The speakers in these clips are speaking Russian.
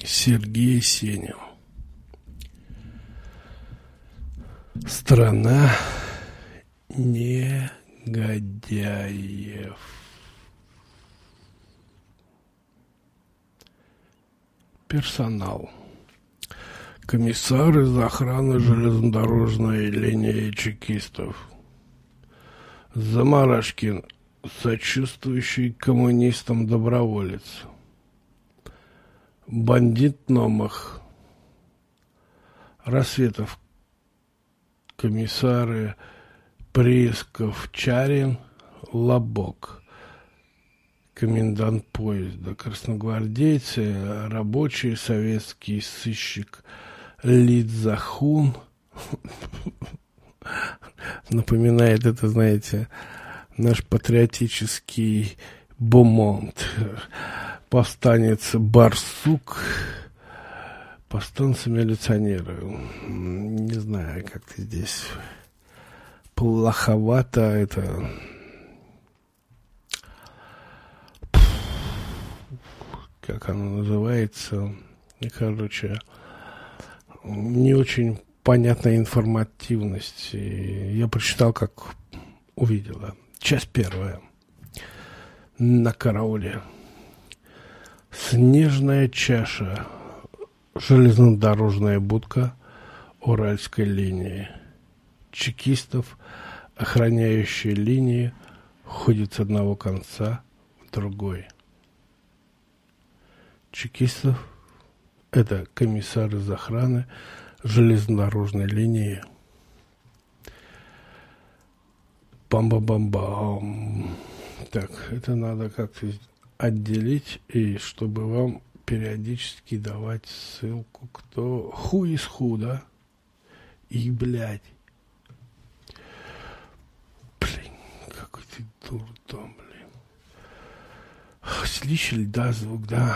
Сергей Сенин. Страна негодяев. Персонал. Комиссар из охраны железнодорожной линии чекистов. Замарашкин, сочувствующий коммунистам доброволец. Бандит Номах. Рассветов. Комиссары Приисков, Чарин, Лобок. Комендант поезда. Красногвардейцы, рабочий, советский сыщик Лидзахун. Напоминает это, знаете, наш патриотический Бомонт. Повстанец Барсук. Повстанцы-милиционеры. Не знаю, как-то здесь плоховато это. Как оно называется? Короче, не очень понятная информативность. Я прочитал, как увидела. Часть первая. На карауле. Снежная чаша. Железнодорожная будка Уральской линии. Чекистов, охраняющие линии, ходят с одного конца в другой. Чекистов – это комиссар из охраны железнодорожной линии. Бам-бам-бам-бам. Так, это надо как-то отделить, и чтобы вам периодически давать ссылку, кто ху из худа. И, блядь. Блин, какой ты дурдом, блин. Слышали, да, звук, да.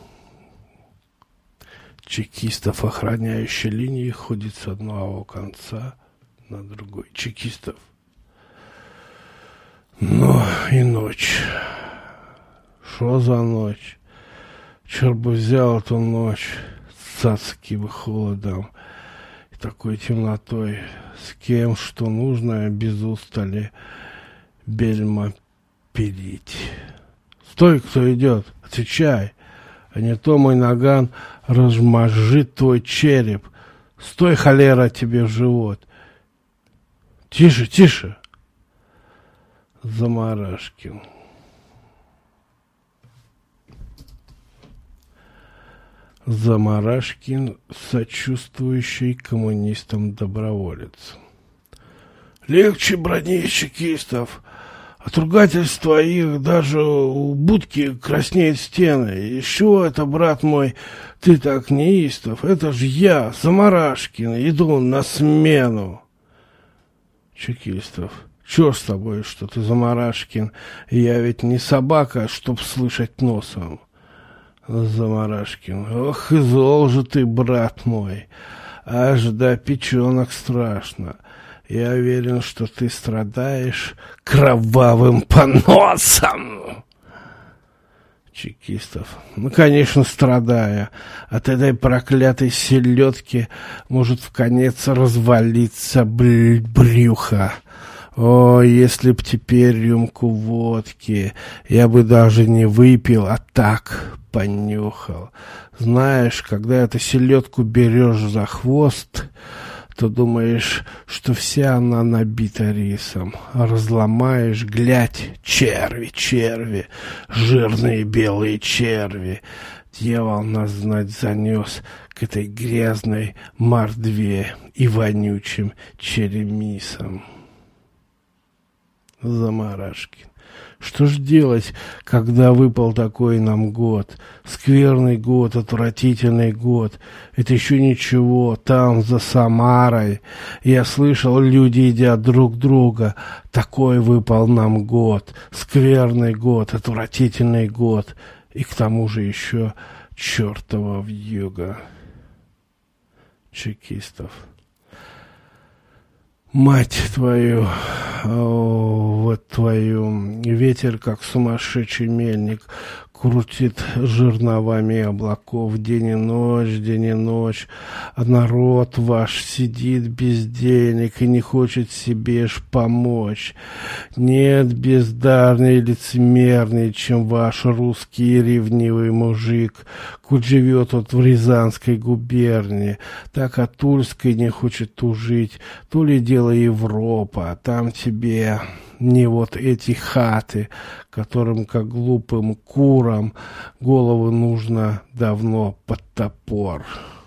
Чекистов, охраняющие линии, ходит с одного конца на другой. Чекистов. Ну и ночь. Что за ночь? Черт бы взял эту ночь с адским холодом и такой темнотой, с кем что нужно, без устали бельма пилить. Стой, кто идет, отвечай, а не то мой наган размажит твой череп. Стой, холера, тебе в живот. Тише, тише. Замарашкин. Замарашкин, сочувствующий коммунистам доброволец. Легче брони чекистов. От ругательств твоих даже у будки краснеют стены. Еще это, брат мой, ты так неистов. Это ж я, Замарашкин, иду на смену. Чекистов. Чё с тобой, что ты, Замарашкин? Я ведь не собака, чтоб слышать носом. Замарашкин. Ох, и зол же ты, брат мой. Аж до печенок страшно. Я уверен, что ты страдаешь кровавым поносом. Чекистов. Ну, конечно, страдая. От этой проклятой селедки может вконец развалиться брюхо. О, если б теперь рюмку водки, я бы даже не выпил, а так понюхал. Знаешь, когда эту селедку берешь за хвост, то думаешь, что вся она набита рисом. Разломаешь, глядь, черви, черви, жирные белые черви. Дьявол нас знать занес к этой грязной мордве и вонючим черемисам. Замарашкин. Что ж делать, когда выпал такой нам год? Скверный год, отвратительный год. Это еще ничего, там, за Самарой. Я слышал, люди едят друг друга. Такой выпал нам год. Скверный год, отвратительный год. И к тому же еще чертова вьюга. Чекистов. Мать твою, вот твою, ветер, как сумасшедший мельник, крутит жерновами облаков день и ночь, а народ ваш сидит без денег и не хочет себе ж помочь. Нет бездарней и лицемерней, чем ваш русский ревнивый мужик, коль живет вот в Рязанской губернии, так о Тульской не хочет тужить, то ли дело Европа, а там тебе не вот эти хаты, которым, как глупым курам, голову нужно давно под топор.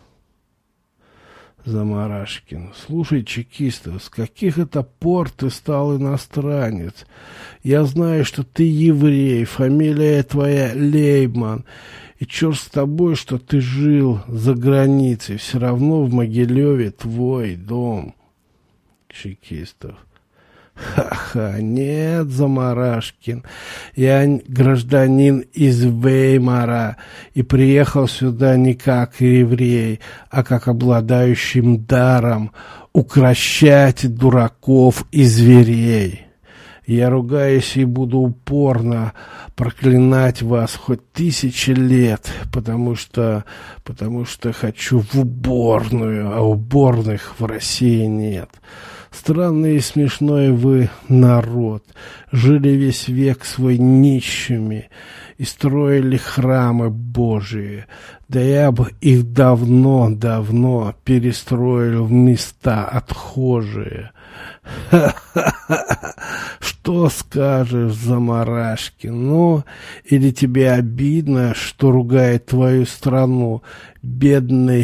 Замарашкин. Слушай, чекистов, с каких это пор ты стал иностранец? Я знаю, что ты еврей, фамилия твоя Лейбман, и черт с тобой, что ты жил за границей, все равно в Могилеве твой дом. Чекистов. Ха-ха, нет, Замарашкин, я гражданин из Веймара и приехал сюда не как еврей, а как обладающим даром укрощать дураков и зверей. Я ругаюсь и буду упорно проклинать вас хоть 1000 лет, потому что хочу в уборную, а уборных в России нет. Странный и смешной вы народ, жили весь век свой нищими и строили храмы Божии. Да я бы их давно перестроил в места отхожие. Ха-ха-ха! Что скажешь, Замарашкин? Ну, или тебе обидно, что ругает твою страну бедный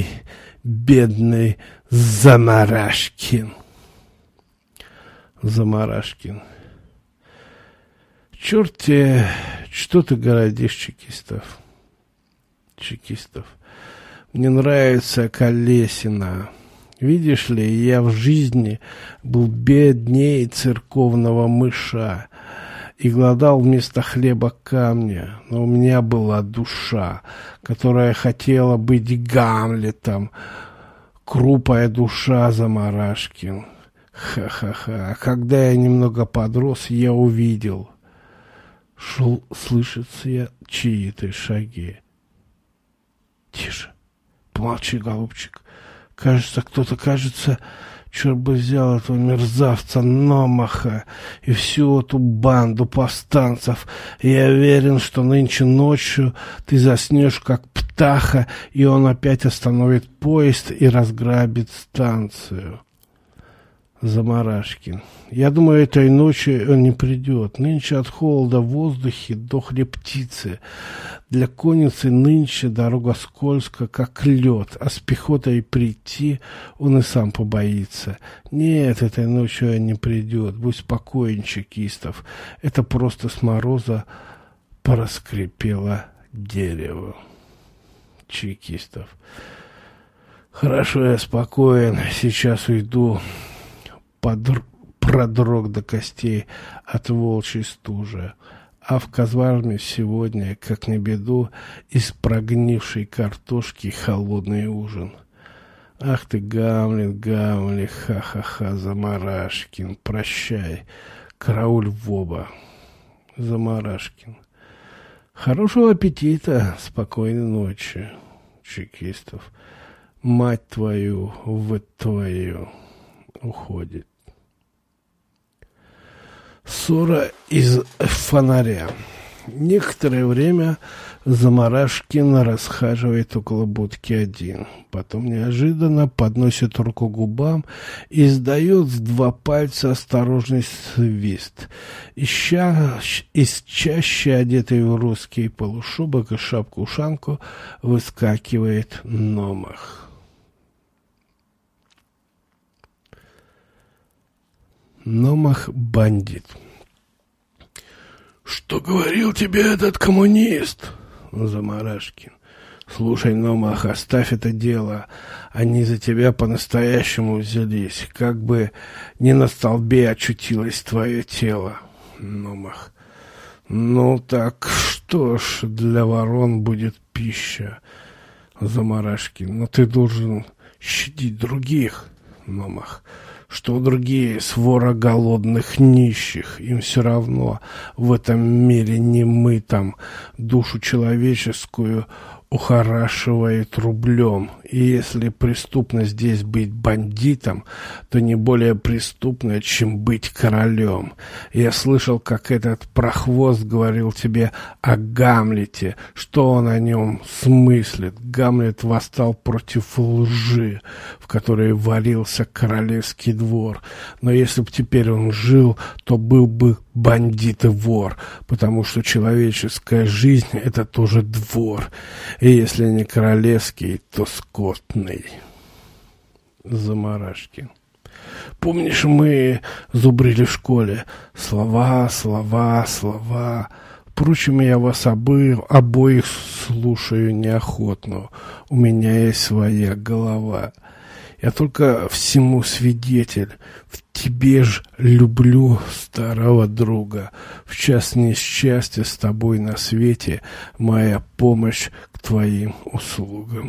Замарашкин? Замарашкин. Черт тебе, что ты городишь, чекистов? Чекистов. Мне нравится Колесина. Видишь ли, я в жизни был беднее церковного мыша и глодал вместо хлеба камня, но у меня была душа, которая хотела быть Гамлетом, крупая душа, Замарашкин. Ха-ха-ха. А когда я немного подрос, я увидел. Слышатся чьи-то шаги. Тише. Помолчи, голубчик. Кажется, черт бы взял этого мерзавца Номаха и всю эту банду повстанцев. Я уверен, что нынче ночью ты заснешь, как птаха, и он опять остановит поезд и разграбит станцию. Замарашкин. Я думаю, этой ночью он не придет. Нынче от холода в воздухе дохли птицы. Для конницы нынче дорога скользкая, как лед, а с пехотой прийти он и сам побоится. Нет, этой ночью он не придет. Будь спокоен, чекистов. Это просто с мороза проскрипело дерево. Чекистов. Хорошо, я спокоен. Сейчас уйду. Продрог до костей от волчьей стужи, а в казарме сегодня, как на беду, из прогнившей картошки холодный ужин. Ах ты, Гамлет, ха-ха-ха, Замарашкин, прощай, карауль в оба. Замарашкин. Хорошего аппетита, спокойной ночи, чекистов. Мать твою, в твою, уходит. Ссора из фонаря. Некоторое время Замарашкин расхаживает около будки один. Потом неожиданно подносит руку к губам и издает с 2 пальца осторожный свист. Из чаще, одетый в русский полушубок и шапку-ушанку, выскакивает Номах. Номах бандит. Что говорил тебе этот коммунист? Замарашкин. Слушай, Номах, оставь это дело. Они за тебя по-настоящему взялись. Как бы не на столбе очутилось твое тело. Номах. Ну так что ж, для ворон будет пища. Замарашкин. Но ты должен щадить других. Номах. что другие свора голодных нищих, им все равно, в этом мире не мы там душу человеческую ухорашивает рублем. И если преступно здесь быть бандитом, то не более преступно, чем быть королем. Я слышал, как этот прохвост говорил тебе о Гамлете, что он о нем смыслит. Гамлет восстал против лжи, в которой варился королевский двор. Но если бы теперь он жил, то был бы бандит и вор, потому что человеческая жизнь — это тоже двор. И если не королевский, то скотный. Замарашкин. Помнишь, мы зубрили в школе? Слова, слова, слова. Впрочем, я вас обоих слушаю неохотно. У меня есть своя голова. Я только всему свидетель. В тебе ж люблю старого друга. В час несчастья с тобой на свете моя помощь к твоим услугам.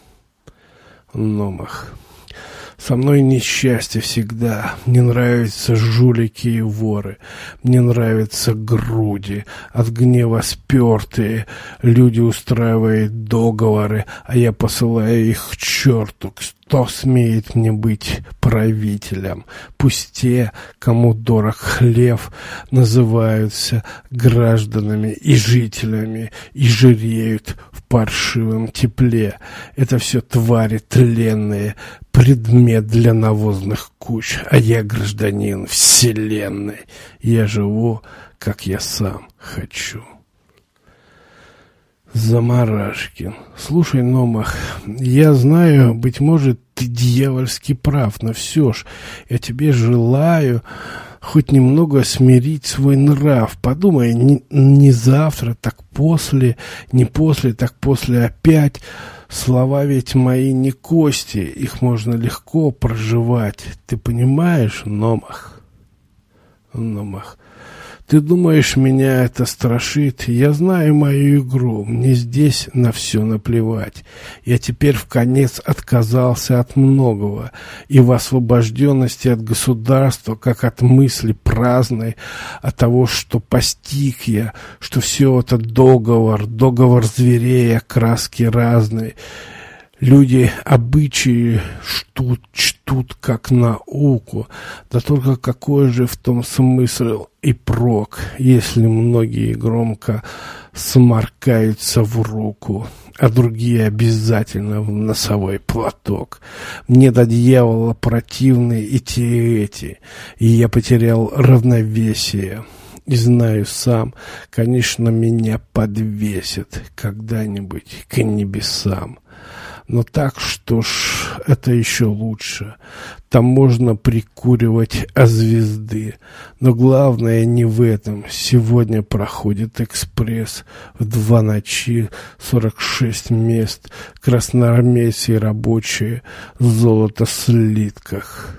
Номах. Со мной несчастье всегда. Мне нравятся жулики и воры. Мне нравятся груди, от гнева спертые. Люди устраивают договоры, а я посылаю их к черту. Кто смеет мне быть правителем? Пусть те, кому дорог хлеб, называются гражданами и жителями и жиреют в паршивом тепле. Это все твари тленные, предмет для навозных куч, а я гражданин вселенной. Я живу, как я сам хочу. Замарашкин. Слушай, Номах, я знаю, быть может, ты дьявольски прав, но все ж я тебе желаю хоть немного смирить свой нрав. Подумай, не завтра, так после, не после, так после опять. Слова ведь мои не кости, их можно легко проживать. Ты понимаешь, Номах? Номах. Ты думаешь, меня это страшит? Я знаю мою игру, мне здесь на все наплевать. Я теперь вконец отказался от многого, и в освобожденности от государства, как от мысли праздной, от того, что постиг я, что все это договор зверей, окраски разные. Люди обычаи чтут как науку, да только какой же в том смысл и прок, если многие громко сморкаются в руку, а другие обязательно в носовой платок. Мне до дьявола противны и эти, и я потерял равновесие. И знаю сам, конечно, меня подвесят когда-нибудь к небесам. Но так, что ж, это еще лучше. Там можно прикуривать звезды. Но главное не в этом. Сегодня проходит экспресс в 2 ночи, 46 мест, красноармейцы и рабочие, золото в слитках.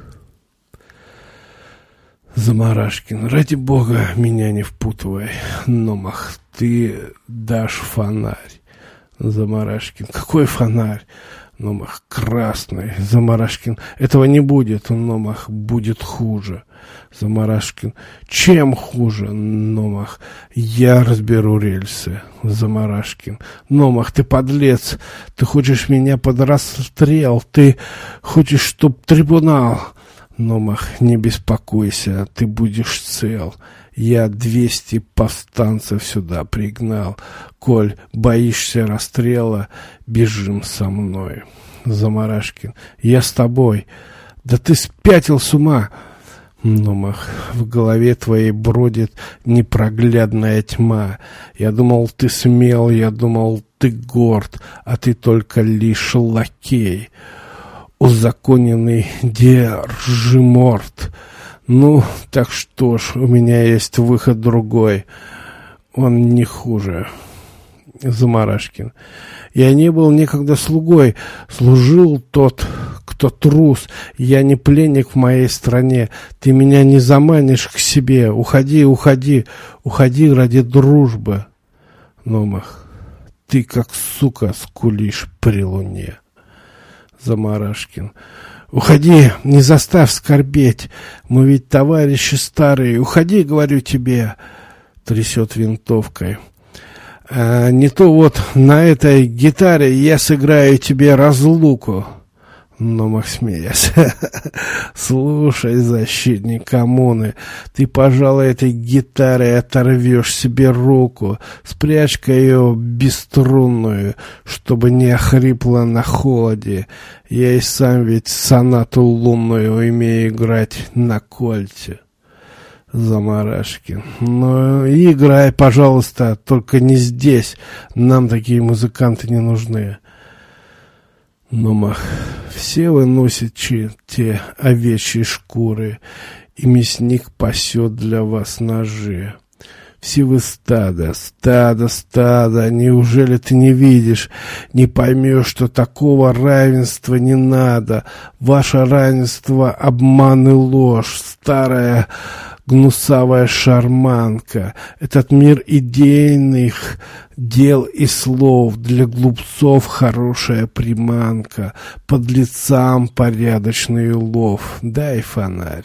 Замарашкин, ради бога, меня не впутывай. Номах, ты дашь фонарь. Замарашкин. Какой фонарь? Номах. Красный. Замарашкин. Этого не будет. Номах. Будет хуже. Замарашкин. Чем хуже? Номах. Я разберу рельсы. Замарашкин. Номах, ты подлец. Ты хочешь меня под расстрел. Ты хочешь, чтоб трибунал. Номах, не беспокойся. Ты будешь цел. Я 200 повстанцев сюда пригнал. Коль боишься расстрела, бежим со мной. Замарашкин. Я с тобой. Да ты спятил с ума. Номах. В голове твоей бродит непроглядная тьма. Я думал, ты смел, я думал, ты горд, а ты только лишь лакей. Узаконенный держиморд. Ну, так что ж, у меня есть выход другой. Он не хуже. Замарашкин. Я не был никогда слугой. Служил тот, кто трус. Я не пленник в моей стране. Ты меня не заманишь к себе. Уходи, уходи. Уходи ради дружбы. Номах. Ты как сука скулишь при луне. Замарашкин. Уходи, не заставь скорбеть, мы ведь товарищи старые. Уходи, говорю тебе, трясет винтовкой. Не то вот на этой гитаре я сыграю тебе разлуку. Номах, смеясь. Слушай, защитник коммуны, ты, пожалуй, этой гитарой оторвешь себе руку. Спрячь-ка ее бесструнную, чтобы не охрипла на холоде. Я и сам ведь сонату лунную умею играть на кольте. Замарашкин. Ну, играй, пожалуйста, только не здесь. Нам такие музыканты не нужны. Номах, все вы носите те овечьи шкуры, и мясник пасет для вас ножи. Все вы стадо, неужели ты не видишь, не поймешь, что такого равенства не надо? Ваше равенство — обман и ложь, старая гнусавая шарманка. Этот мир идейных дел и слов для глупцов хорошая приманка, подлецам порядочный улов. Дай фонарь.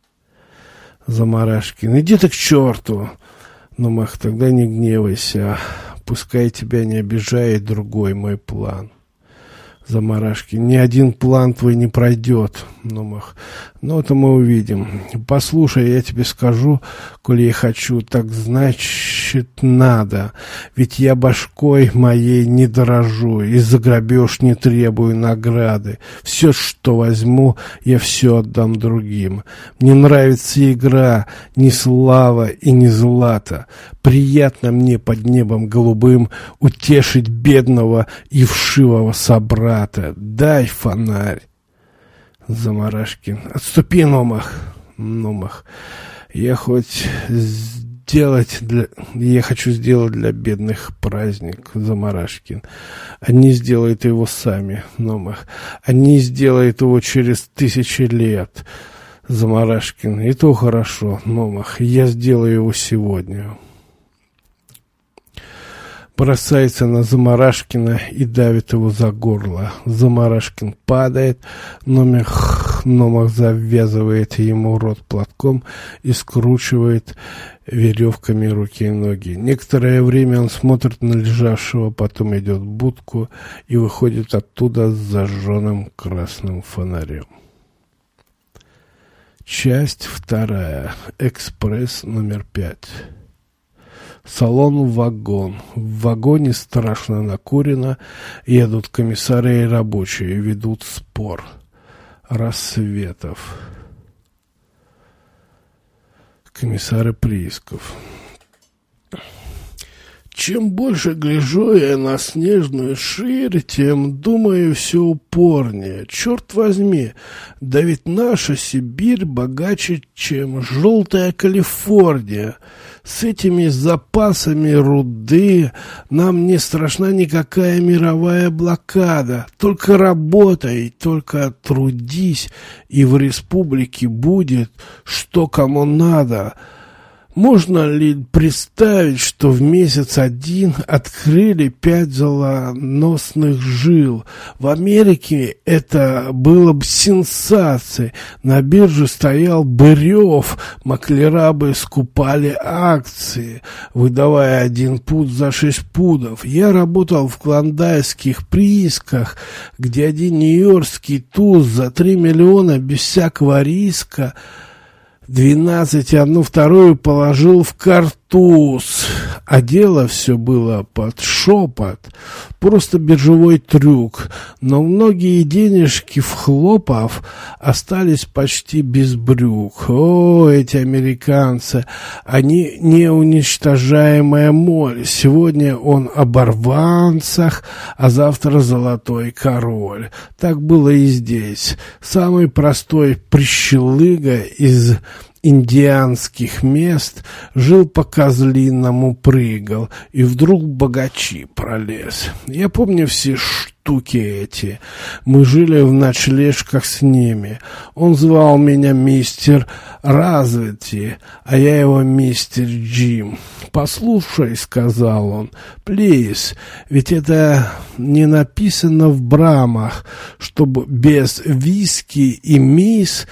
Замарашкин, иди ты к черту. Номах, тогда не гневайся, пускай тебя не обижает другой мой план. Замарашкин, ни один план твой не пройдет. Номах, ну это мы увидим. Послушай, я тебе скажу, коли я хочу, так значит надо. Ведь я башкой моей не дорожу, и за грабеж не требую награды. Все, что возьму, я все отдам другим. Мне нравится игра, не слава и не злато. Приятно мне под небом голубым утешить бедного и вшивого собрата. Дай фонарь. Замарашкин. Отступи, Номах. Номах. Я хочу сделать для бедных праздник. Замарашкин. Они сделают его сами. Номах. Они сделают его через 1000 лет. Замарашкин. И то хорошо. Номах. Я сделаю его сегодня. Бросается на Замарашкина и давит его за горло. Замарашкин падает, Номах завязывает ему рот платком и скручивает веревками руки и ноги. Некоторое время он смотрит на лежавшего, потом идет в будку и выходит оттуда с зажженным красным фонарем. Часть 2. Экспресс номер 5. Салон-вагон. В вагоне страшно накурено. Едут комиссары и рабочие. Ведут спор. Рассветов. Комиссары Приисков. Чем больше гляжу я на снежную ширь, тем, думаю, все упорнее. Черт возьми, да ведь наша Сибирь богаче, чем желтая Калифорния. С этими запасами руды нам не страшна никакая мировая блокада. Только работай, только трудись, и в республике будет, что кому надо. Можно ли представить, что в месяц один открыли 5 золоносных жил? В Америке это было бы сенсацией. На бирже стоял Бырев, маклера бы скупали акции, выдавая 1 пуд за 6 пудов. Я работал в клондайских приисках, где один нью-йоркский туз за 3 миллиона без всякого риска 12 и 1/2 положил в картуз, а дело все было под шепот, просто биржевой трюк, но многие денежки вхлопав остались почти без брюк. О, эти американцы, они неуничтожаемая моль. Сегодня он о оборванцах, а завтра золотой король. Так было и здесь. Самый простой прищелыга из индианских мест жил по козлиному, прыгал, и вдруг богачи пролез. Я помню все штуки эти. Мы жили в ночлежках с ними. Он звал меня мистер Развити, а я его мистер Джим. «Послушай», — сказал он, — «плиз, ведь это не написано в брамах, чтобы без виски и мисс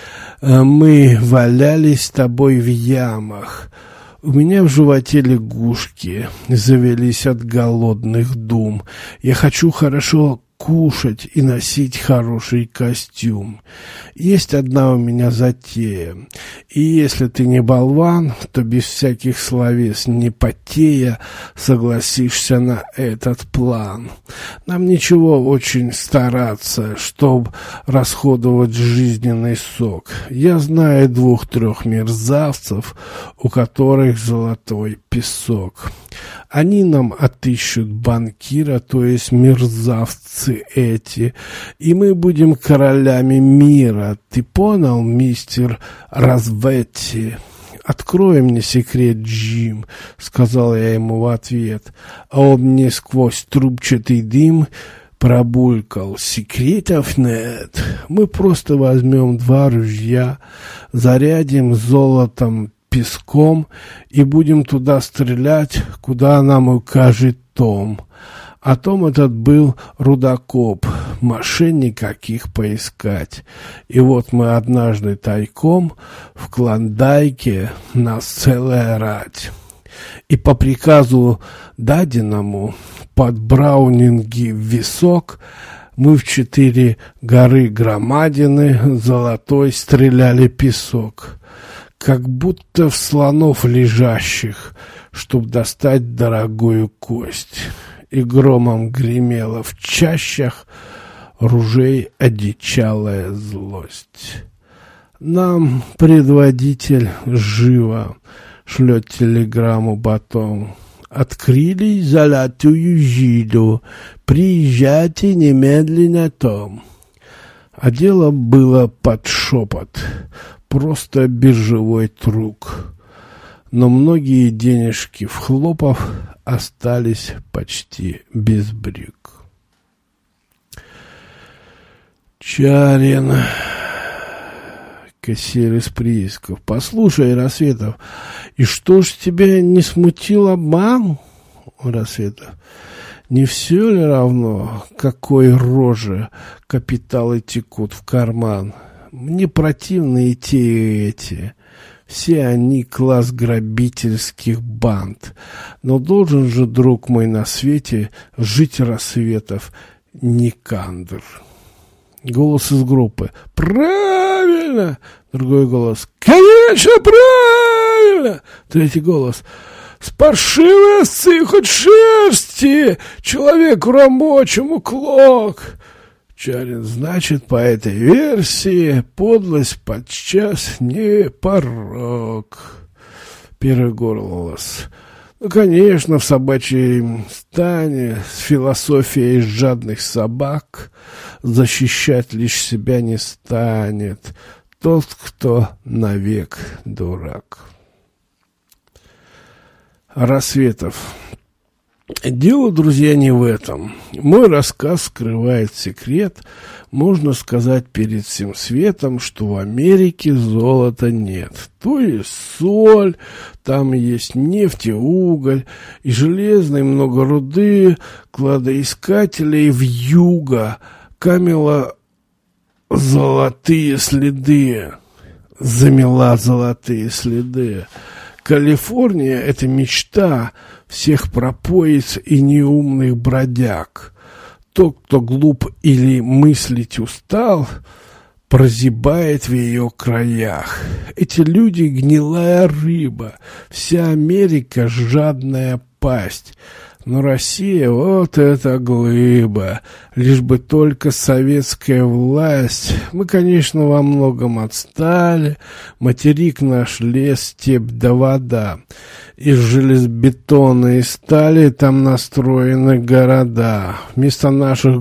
мы валялись с тобой в ямах». У меня в животе лягушки завелись от голодных дум. Я хочу хорошо кушать и носить хороший костюм. Есть одна у меня затея. И если ты не болван, то без всяких словес, не потея, согласишься на этот план. Нам ничего очень стараться, чтоб расходовать жизненный сок. Я знаю 2-3 мерзавцев, у которых золотой песок. Они нам отыщут банкира, то есть мерзавцы эти, и мы будем королями мира. Ты понял, мистер Разветти? «Открой мне секрет, Джим», — сказал я ему в ответ, а он мне сквозь трубчатый дым пробулькал: «Секретов нет. Мы просто возьмем 2 ружья, зарядим золотом, песком и будем туда стрелять, куда нам укажет Том». А Том этот был рудокоп, мошенник каких поискать. И вот мы однажды тайком в Клондайке, нас целая рать. И по приказу даденному под браунинги в висок мы в 4 горы громадины золотой стреляли песок, как будто в слонов лежащих, чтоб достать дорогую кость. И громом гремела в чащах ружей одичалая злость. Нам предводитель живо шлет телеграмму потом: «Открыли золотую жилу, приезжайте немедленно, Том». А дело было под шепот, просто биржевой трюк. Но многие денежки в хлопов остались почти без брюк. Чарин, кассир из приисков: «Послушай, Рассветов, и что ж тебя не смутил обман?» Рассветов: «Не все ли равно, какой роже капиталы текут в карман? Мне противны и те, и эти. Все они класс грабительских банд. Но должен же, друг мой, на свете жить Рассветов Никандр». Голос из группы: «Правильно!» Другой голос: «Конечно, правильно!» Третий голос: «С паршивой овцы хоть шерсти, человеку рабочему клок». Чарин: «Значит, по этой версии подлость подчас не порок». Первый голос: «Ну, конечно, в собачьем стане с философией жадных собак защищать лишь себя не станет тот, кто навек дурак». Рассветов: «Дело, друзья, не в этом. Мой рассказ скрывает секрет. Можно сказать перед всем светом, что в Америке золота нет. То есть соль, там есть нефть и уголь, и железной много руды, кладоискателей вьюга, камела золотые следы, замела золотые следы. Калифорния — это мечта всех пропоиц и неумных бродяг. Тот, кто глуп или мыслить устал, прозябает в ее краях. Эти люди — гнилая рыба, вся Америка — жадная пасть. Но Россия — вот это глыба, лишь бы только советская власть. Мы, конечно, во многом отстали, материк наш лес, степь да вода. Из железобетона и стали там настроены города. Вместо наших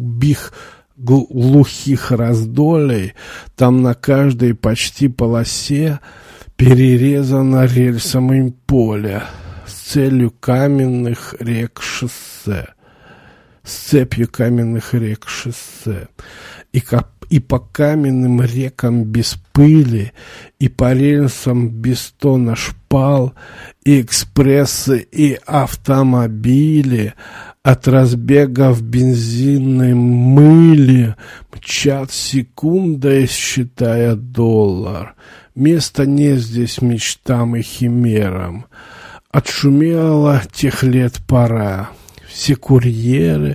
глухих раздолей там на каждой почти полосе перерезано рельсом поле с целью каменных рек шоссе. с цепью каменных рек шоссе. И по каменным рекам без пыли, и по рельсам без тона шпал, и экспрессы, и автомобили от разбега в бензинной мыли мчат секундой, считая доллар. Места нет здесь мечтам и химерам. Отшумела тех лет пора. Все курьеры,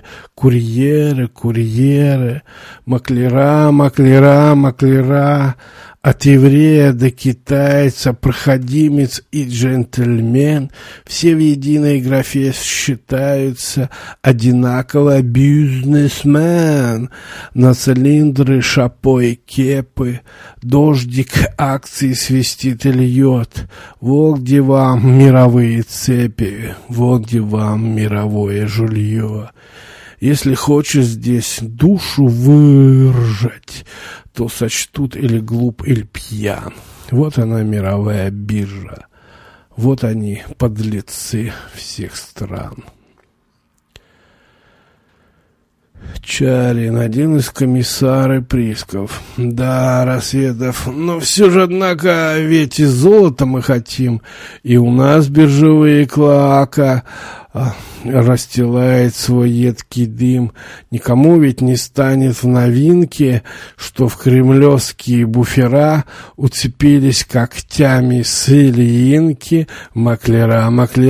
маклера, от еврея до китайца, проходимец и джентльмен, все в единой графе считаются одинаково бизнесмен. На цилиндры, шапо и кепы, дождик акций свистит и льет. Вот где вам мировые цепи, вот где вам мировое жулье. Если хочешь здесь душу выржать, то сочтут или глуп, или пьян. Вот она, мировая биржа. Вот они, подлецы всех стран. Чарин, один из комиссаров приисков. Да, Рассветов, но все же, однако, ведь и золото мы хотим, и у нас биржевые клоака расстилает свой едкий дым. Никому ведь не станет в новинке, что в кремлевские буфера уцепились когтями с Ильинки маклера.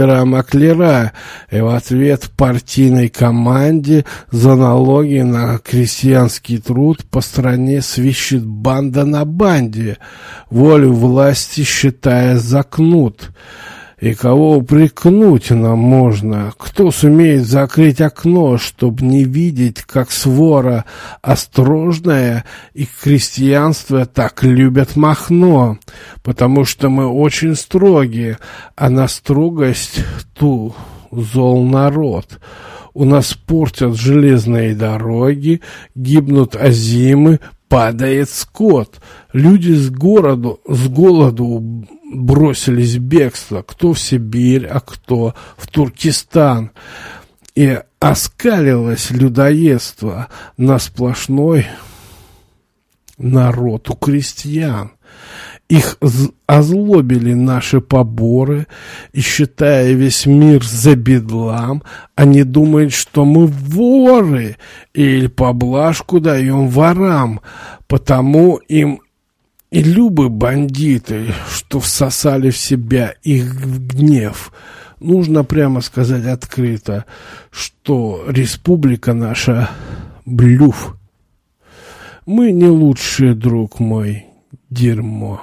И в ответ партийной команде за налоги на крестьянский труд по стране свищет банда на банде, волю власти считая за кнут. И кого упрекнуть нам можно? Кто сумеет закрыть окно, чтобы не видеть, как свора острожная и крестьянство так любят Махно? Потому что мы очень строгие, а на строгость ту зол народ. У нас портят железные дороги, гибнут озимы, падает скот. Люди с голоду бросились в бегство, кто в Сибирь, а кто в Туркестан. И оскалилось людоедство на сплошной народ у крестьян. Их озлобили наши поборы, и, считая весь мир за бедлам, они думают, что мы воры, или поблажку даем ворам, потому им и любы бандиты, что всосали в себя их гнев. Нужно прямо сказать открыто, что республика наша блюф. Мы не лучший, друг мой, дерьмо.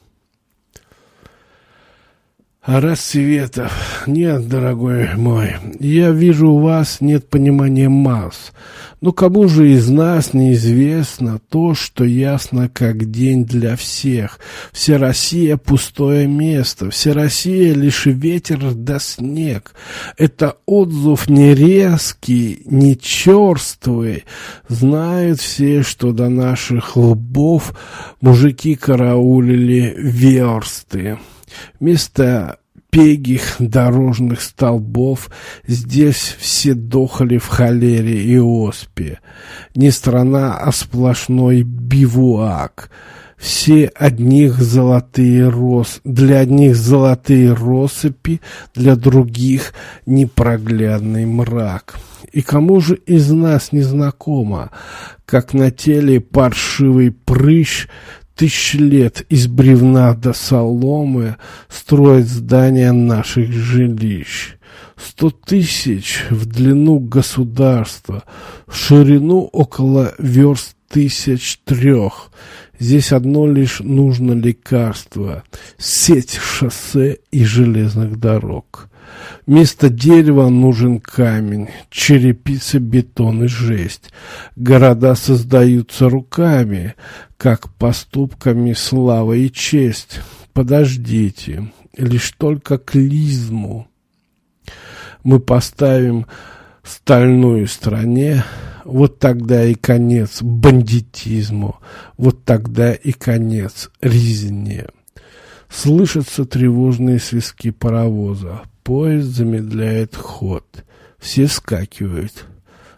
А Рассветов, нет, дорогой мой, я вижу, у вас нет понимания масс. Но кому же из нас неизвестно то, что ясно как день для всех? Вся Россия — пустое место, вся Россия — лишь ветер да снег. Это отзыв не резкий, не черствый. Знают все, что до наших лбов мужики караулили версты. Вместо пегих дорожных столбов здесь все дохали в холере и оспе. Не страна, а сплошной бивуак. Все одних золотые для одних золотые россыпи, для других непроглядный мрак. И кому же из нас не знакомо, как на теле паршивый прыщ 1000 лет из бревна до соломы строит здания наших жилищ. 100 тысяч в длину государства, в ширину около верст 1003. Здесь одно лишь нужно лекарство — сеть шоссе и железных дорог. Вместо дерева нужен камень, черепица, бетон и жесть. Города создаются руками, как поступками слава и честь. Подождите, лишь только клизму мы поставим стальную стране, вот тогда и конец бандитизму, вот тогда и конец резне. Слышатся тревожные свистки паровоза. Поезд замедляет ход. Все вскакивают.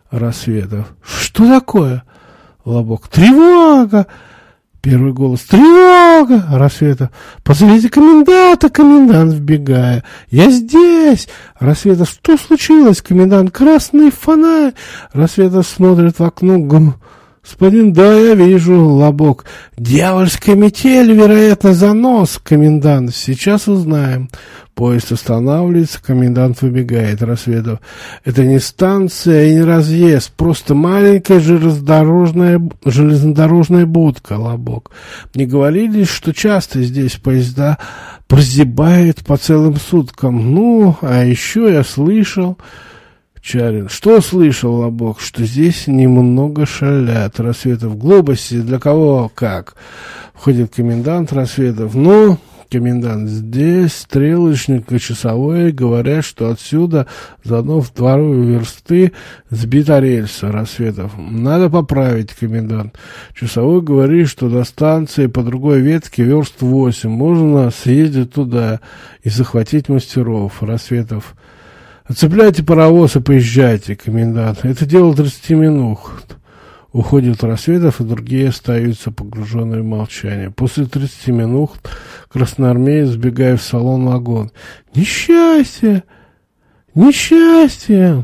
Рассветов. Что такое? Лобок. Тревога! Первый голос. Тревога! Рассветов. Позовите коменданта, комендант, вбегая. Я здесь! Рассветов. Что случилось, комендант? Красный фонарь! Рассветов смотрит в окно. Господин, да, я вижу, Лобок. Дьявольская метель, вероятно, занос, комендант. Сейчас узнаем. Поезд останавливается, комендант выбегает. Рассветов. Это не станция и не разъезд, просто маленькая железнодорожная будка, Лобок. Мне говорили, что часто здесь поезда прозябают по целым суткам. Ну, а еще я слышал... Чарин. Что слышал, Лобок? Что здесь немного шалят. Рассветов. Глупости. Для кого? Как? Входит комендант. Рассветов. Ну, комендант, здесь стрелочник и часовой говорят, что отсюда заодно в 2 версты сбита рельса. Рассветов. Надо поправить, комендант. Часовой говорит, что до станции по другой ветке верст 8. Можно съездить туда и захватить мастеров. Рассветов. Отцепляйте паровоз и поезжайте, комендант. Это дело 30 минут. Уходит Рассветов, и другие остаются погруженные в молчание. После 30 минут красноармеец, сбегая в салон вагон. Несчастье! Несчастье!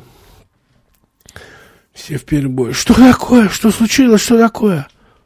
Все вперебой. Что такое? Что случилось? Что такое?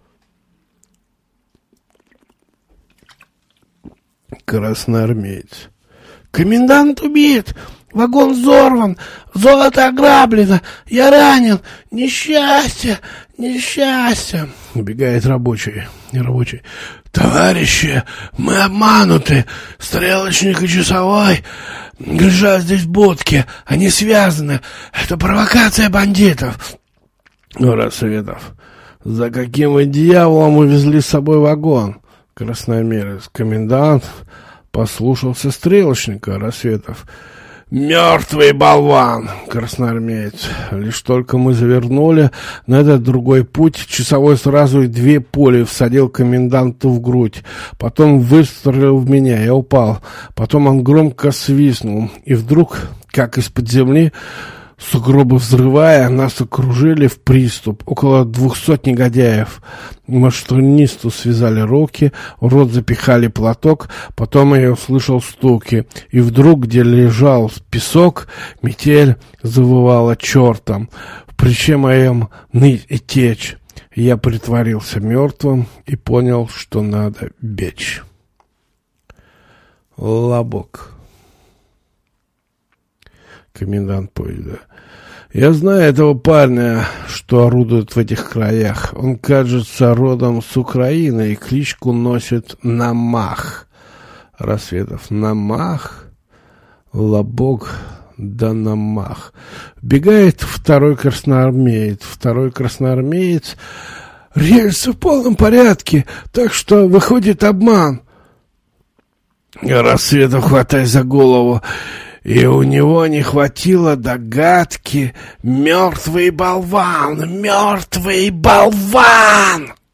Красноармеец. Комендант убит! Вагон взорван, золото ограблено, я ранен, несчастье, несчастье. Убегает рабочий. Товарищи, мы обмануты, стрелочник и часовой лежат здесь в будке, они связаны, это провокация бандитов. Рассветов. За каким вы дьяволом увезли с собой вагон? Красноармеец. Комендант послушался стрелочника. Рассветов. «Мертвый болван!» — красноармеец. Лишь только мы завернули на этот другой путь, часовой сразу и 2 пули всадил коменданту в грудь. Потом выстрелил в меня, я упал. Потом он громко свистнул. И вдруг, как из-под земли, сугробы взрывая, нас окружили в приступ. Около 200 негодяев. Машинисту связали руки, в рот запихали платок, потом я услышал стуки. И вдруг, где лежал песок, метель завывала чертом. В плече моем ныть и течь. Я притворился мертвым и понял, что надо бечь. Лобок. Комендант поезда. Я знаю этого парня, что орудует в этих краях. Он, кажется, родом с Украины и кличку носит Намах. Рассветов. Намах? Лобок. Да Намах. Бегает второй красноармеец. Рельсы в полном порядке, так что выходит обман. Рассветов, хватай за голову. И у него не хватило догадки. Мертвый болван! Мертвый болван!